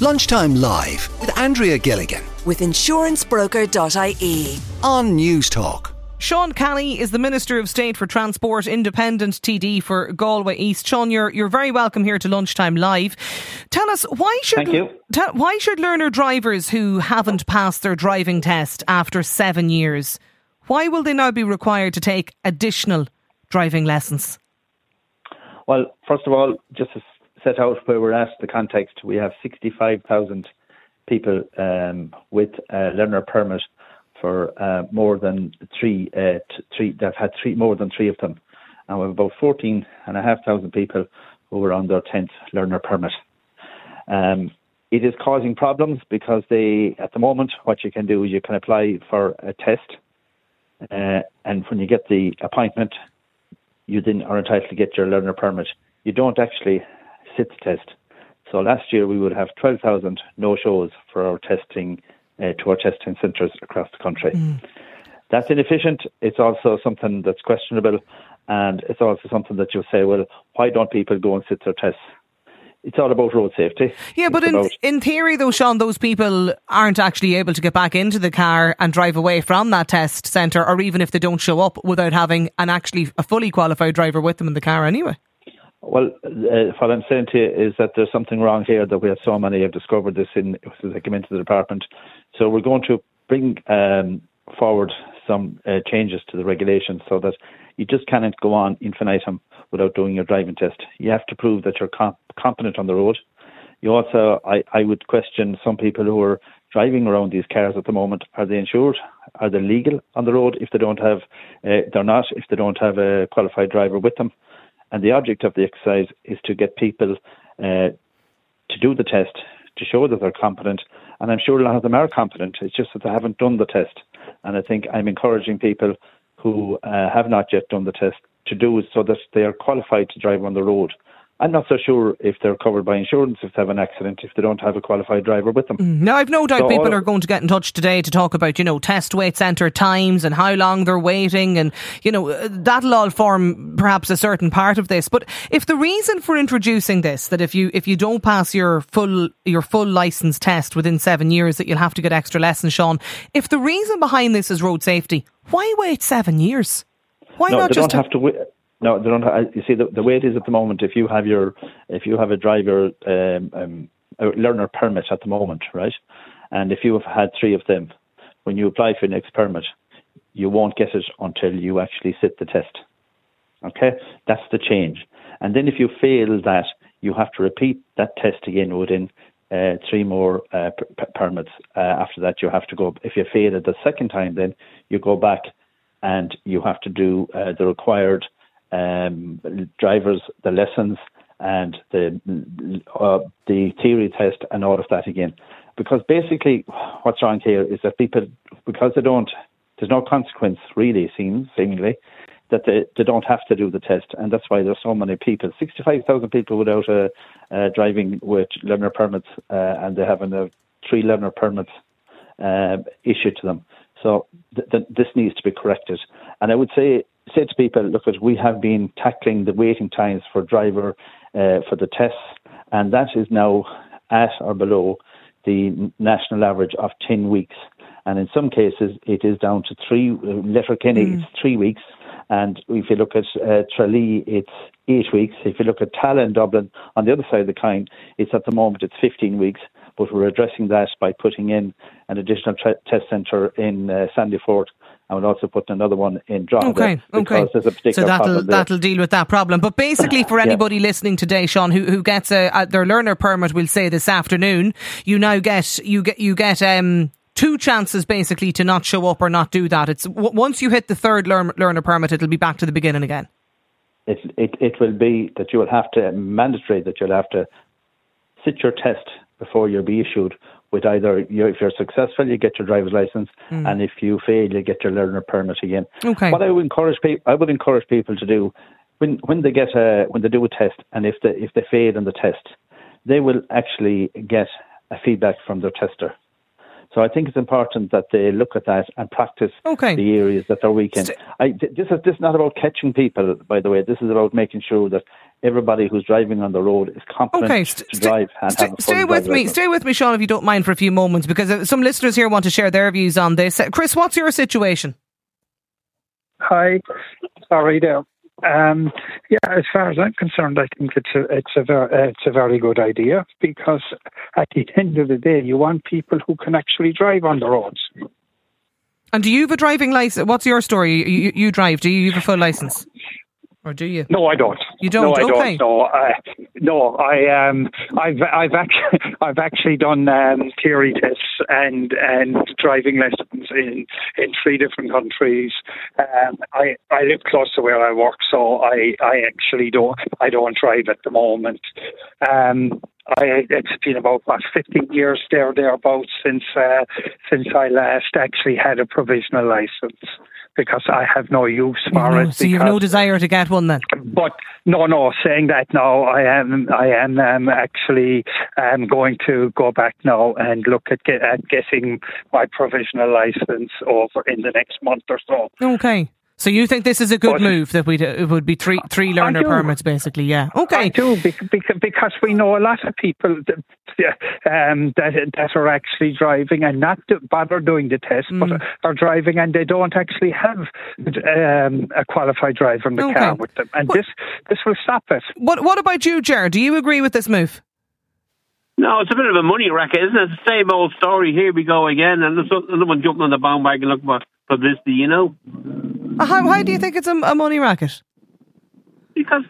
Lunchtime Live with Andrea Gilligan with insurancebroker.ie on News Talk. Sean Kelly is the Minister of State for Transport, Independent TD for Galway East. Sean, you're very welcome here to Lunchtime Live. Tell us, why should learner drivers who haven't passed their driving test after 7 years, why will they now be required to take additional driving lessons? Well, first of all, just to set out where we're at, the context, we have 65,000 people with a learner permit for more than three. They've had more than three of them, and we have about 14,500 people who are on their 10th learner permit. It is causing problems because at the moment, what you can do is you can apply for a test, and when you get the appointment, you then are entitled to get your learner permit. You don't actually sit the test. So last year we would have 12,000 no-shows for our testing to our testing centres across the country. That's inefficient. It's also something that's questionable, and it's also something that you say, well, why don't people go and sit their tests? It's all about road safety. Yeah, but in theory though, Sean, those people aren't actually able to get back into the car and drive away from that test centre, or even if they don't show up, without having a fully qualified driver with them in the car anyway. Well, what I'm saying to you is that there's something wrong here, that we have so many have discovered this since they came into the department. So we're going to bring forward some changes to the regulations so that you just cannot go on infinitum without doing your driving test. You have to prove that you're competent on the road. You also, I would question some people who are driving around these cars at the moment. Are they insured? Are they legal on the road? If they don't have, they're not. If they don't have a qualified driver with them. And the object of the exercise is to get people to do the test, to show that they're competent. And I'm sure a lot of them are competent. It's just that they haven't done the test. And I think I'm encouraging people who have not yet done the test to do it so that they are qualified to drive on the road. I'm not so sure if they're covered by insurance if they have an accident, if they don't have a qualified driver with them. Now, I've no doubt people are going to get in touch today to talk about, test wait centre times and how long they're waiting, and, that'll all form perhaps a certain part of this. But if the reason for introducing this, that if you don't pass your full licence test within 7 years, that you'll have to get extra lessons, Sean, if the reason behind this is road safety, why wait 7 years? Why not just... don't have to wait. No, they don't. You see, the way it is at the moment, if you have a driver a learner permit at the moment, right, and if you have had three of them, when you apply for your next permit, you won't get it until you actually sit the test. Okay, that's the change. And then if you fail that, you have to repeat that test again within 3 more permits. After that, you have to go. If you fail it the second time, then you go back and you have to do the required drivers, the lessons, and the theory test, and all of that again. Because basically, what's wrong here is that people, because there's no consequence really, seemingly, that they don't have to do the test, and that's why there's so many people, 65,000 people without driving with learner permits, and they have 3 learner permits issued to them. So this needs to be corrected. And I would say to people, look, we have been tackling the waiting times for driver for the tests, and that is now at or below the national average of 10 weeks. And in some cases, it is down to 3. Letterkenny, it's 3 weeks. And if you look at Tralee, it's 8 weeks. If you look at Tala in Dublin, on the other side of the coin, it's at the moment, it's 15 weeks. But we're addressing that by putting in an additional test centre in Sandyford, and we'll also put another one in Drogheda. Okay. There's a particular problem there. That'll deal with that problem. But basically, for anybody listening today, Sean, who gets their learner permit, we'll say this afternoon, you now get 2 chances basically to not show up or not do that. It's once you hit the 3rd learner permit, it'll be back to the beginning again. It will be that you will have to mandatory that you'll have to sit your test before you'll be issued with either if you're successful, you get your driver's license, and if you fail, you get your learner permit again. Okay. What I would encourage people to do when they do a test, and if they fail in the test, they will actually get a feedback from their tester. So I think it's important that they look at that and practice the areas that they're weak in. This is not about catching people, by the way. This is about making sure that everybody who's driving on the road is competent to drive and have a Stay with me, Sean, if you don't mind, for a few moments, because some listeners here want to share their views on this. Chris, what's your situation? Hi, sorry there. As far as I'm concerned, I think it's a very good idea, because at the end of the day, you want people who can actually drive on the roads. And do you have a driving license? What's your story? You drive? Do you have a full license? Or do you? No, I don't. You don't? No, I okay. don't. I've actually done theory tests and driving lessons in 3 different countries. I live close to where I work, so I actually don't drive at the moment. It's been about 15 years thereabouts since I last actually had a provisional license, because I have no use for it. So you have no desire to get one then? But no. Saying that now, I am actually going to go back now and look at getting my provisional license over in the next month or so. Okay. So you think this is a good move, that it would be three learner permits, basically? Yeah. Okay. I do, because we know a lot of people that are actually driving and not bother doing the test, but are driving and they don't actually have a qualified driver in the car with them, and this will stop it. What about you, Ger? Do you agree with this move? No, it's a bit of a money racket, isn't it? It's the same old story. Here we go again, and there's another one jumping on the bandwagon looking for publicity, you know. How do you think it's a money racket? Because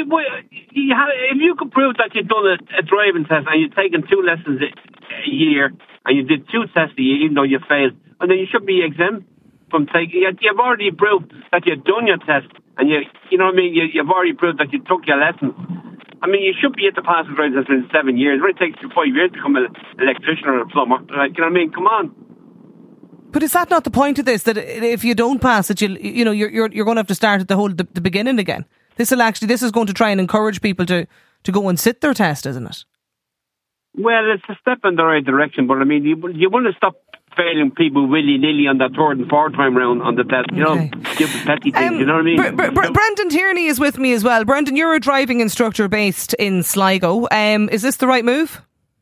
if you could prove that you've done a driving test and you've taken 2 lessons a year and you did 2 tests a year, even though you failed, and then you should be exempt from taking. You've already proved that you've done your test, and you know what I mean. You've already proved that you took your lessons. I mean, you should be able to pass the driving test in 7 years. It only takes you 5 years to become an electrician or a plumber. Like, you know what I mean? Come on. But is that not the point of this? That if you don't pass it, you're going to have to start at the beginning again. This is going to try and encourage people to go and sit their test, isn't it? Well, it's a step in the right direction, but I mean, you want to stop failing people willy-nilly on that 3rd and 4th time round on the test, you know, stupid petty things, you know what I mean? Brendan Tierney is with me as well. Brendan, you're a driving instructor based in Sligo. Is this the right move?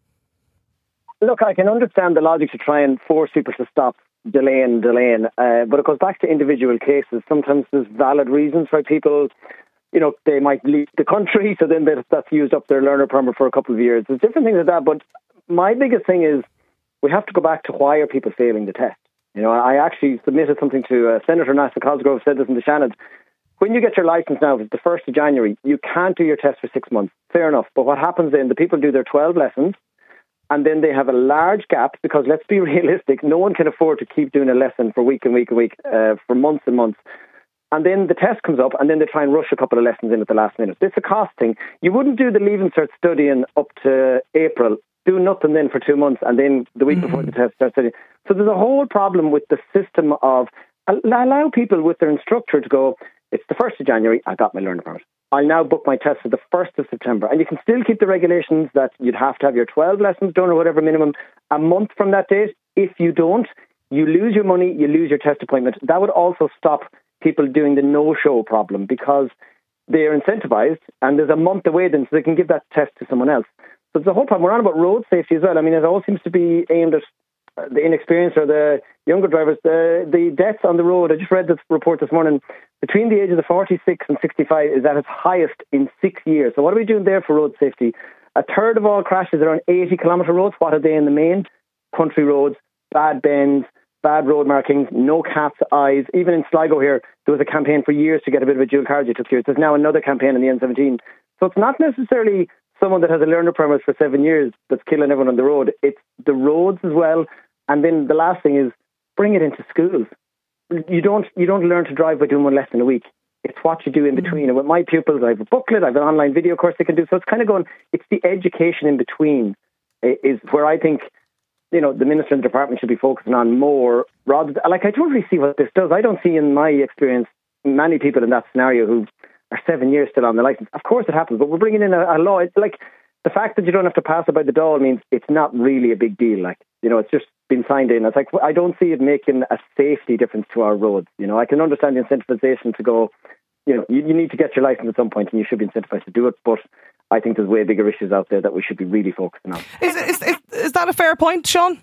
Look, I can understand the logic to try and force people to stop delaying, but it goes back to individual cases. Sometimes there's valid reasons why people, they might leave the country, so then that's used up their learner permit for a couple of years. There's different things like that, but my biggest thing is we have to go back to why are people failing the test. I actually submitted something to Senator Natasha Cosgrove, said this in the Shannon. When you get your licence now, it's the 1st of January, you can't do your test for 6 months. Fair enough. But what happens then, the people do their 12 lessons, and then they have a large gap, because let's be realistic, no one can afford to keep doing a lesson for week and week and week, for months and months. And then the test comes up, and then they try and rush a couple of lessons in at the last minute. It's a cost thing. You wouldn't do the Leaving Cert studying up to April, do nothing then for 2 months, and then the week before the test start studying. So there's a whole problem with the system of allow people with their instructor to go, it's the 1st of January, I got my learner permit. I'll now book my test for the 1st of September. And you can still keep the regulations that you'd have to have your 12 lessons done or whatever minimum a month from that date. If you don't, you lose your money, you lose your test appointment. That would also stop people doing the no-show problem, because they're incentivized and there's a month away then, so they can give that test to someone else. So there's a whole problem. We're on about road safety as well. I mean, it all seems to be aimed at the inexperienced or the younger drivers. The deaths on the road, I just read this report this morning, between the ages of 46 and 65 is at its highest in 6 years. So what are we doing there for road safety? A third of all crashes are on 80-kilometre roads. What are they in the main? Country roads, bad bends, bad road markings, no cat's eyes. Even in Sligo here, there was a campaign for years to get a bit of a dual carriage. It took years. There's now another campaign in the N17. So it's not necessarily someone that has a learner permit for 7 years that's killing everyone on the road. It's the roads as well. And then the last thing is bring it into schools. You don't learn to drive by doing one lesson a week. It's what you do in between. And with my pupils, I have a booklet, I have an online video course they can do. So it's kind of going, it's the education in between is where I think, the minister and the department should be focusing on more, rather than, I don't really see what this does. I don't see in my experience many people in that scenario who are 7 years still on the license. Of course it happens, but we're bringing in a law. It's like the fact that you don't have to pass it by the door means it's not really a big deal. Like, it's just been signed in. It's like, I don't see it making a safety difference to our roads. I can understand the incentivization to go, you need to get your license at some point and you should be incentivized to do it. But I think there's way bigger issues out there that we should be really focusing on. Is that a fair point, Sean?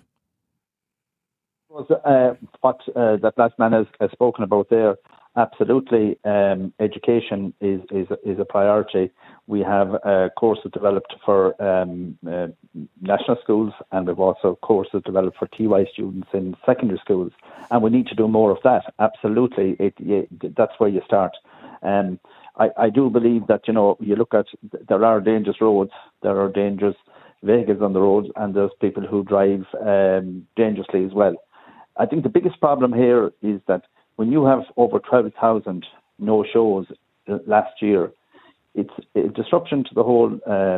What that last man has spoken about there, absolutely. Education is a priority. We have courses developed for national schools, and we've also courses developed for TY students in secondary schools, and we need to do more of that. Absolutely, that's where you start. I do believe that, you look at, there are dangerous roads, there are dangerous vehicles on the roads, and there's people who drive dangerously as well. I think the biggest problem here is that when you have over 12,000 no-shows last year, it's a disruption to the whole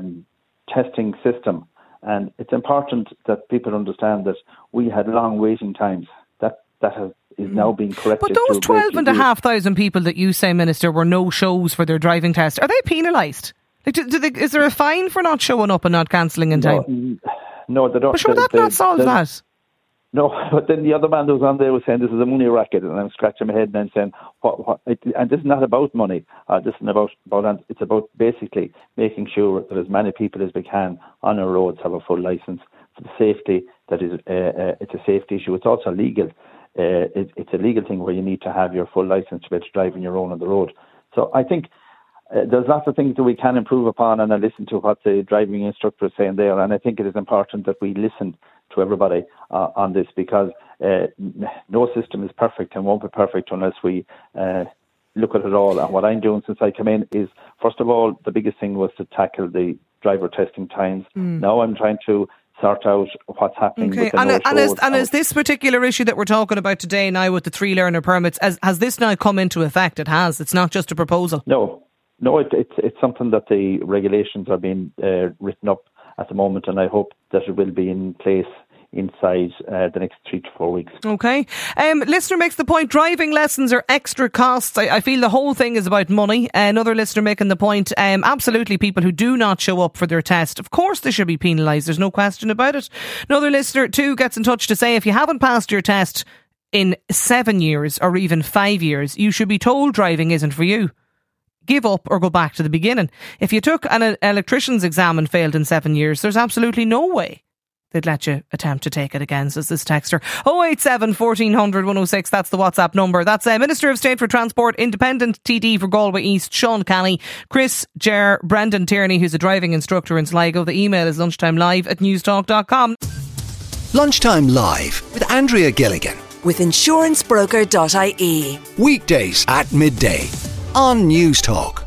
testing system. And it's important that people understand that we had long waiting times. That is now being corrected. But those 12,500 people that you say, Minister, were no-shows for their driving test, are they penalised? Like, is there a fine for not showing up and not cancelling in time? No, they don't. But sure, that not solve that. No, but then the other man that was on there was saying this is a money racket, and I'm scratching my head and I'm saying, and this is not about money. This is it's about basically making sure that as many people as we can on our roads have a full licence for the safety. That is, it's a safety issue. It's also legal. It's a legal thing where you need to have your full licence to be able to drive on your own on the road. So I think there's lots of things that we can improve upon, and I listen to what the driving instructor is saying there, and I think it is important that we listen to everybody on this, because no system is perfect and won't be perfect unless we look at it all. And what I'm doing since I came in is, first of all, the biggest thing was to tackle the driver testing times. Now I'm trying to sort out what's happening with the and is this particular issue that we're talking about today now with the 3 learner permits, has this now come into effect? It has. It's not just a proposal. No, it's something that the regulations are being written up at the moment, and I hope that it will be in place inside the next 3 to 4 weeks. Okay. Listener makes the point, driving lessons are extra costs. I feel the whole thing is about money. Another listener making the point, absolutely, people who do not show up for their test, of course they should be penalised. There's no question about it. Another listener too gets in touch to say, if you haven't passed your test in 7 years or even 5 years, you should be told driving isn't for you. Give up or go back to the beginning. If you took an electrician's exam and failed in 7 years, there's absolutely no way they'd let you attempt to take it again, says this texter. 087 1400 106, that's the WhatsApp number. That's Minister of State for Transport, Independent TD for Galway East, Sean Canny, Chris Ger, Brendan Tierney, who's a driving instructor in Sligo. The email is lunchtimelive@newstalk.com. Lunchtime Live with Andrea Gilligan. With insurancebroker.ie. Weekdays at midday on Newstalk.